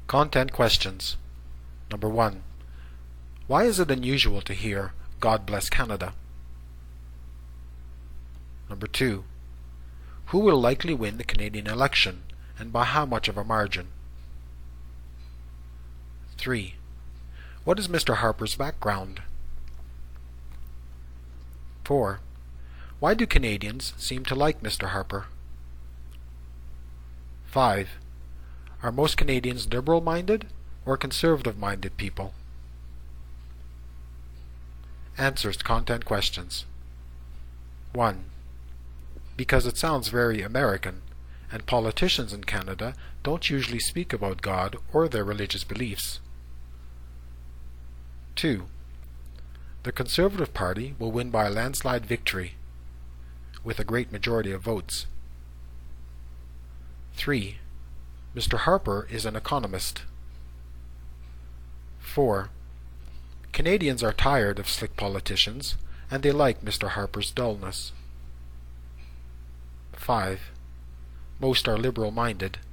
Content questions. Number 1. Why is it unusual to hear "God bless Canada"? Number 2. Who will likely win the Canadian election, and by how much of a margin? 3. What is Mr. Harper's background? 4. Why do Canadians seem to like Mr. Harper? 5. Are most Canadians liberal-minded or conservative-minded people? Answers to content questions. 1. Because it sounds very American, and politicians in Canada don't usually speak about God or their religious beliefs. 2. The Conservative Party will win by a landslide victory, with a great majority of votes. 3. Mr. Harper is an economist. 4. Canadians are tired of slick politicians, and they like Mr. Harper's dullness. 5. Most are liberal-minded.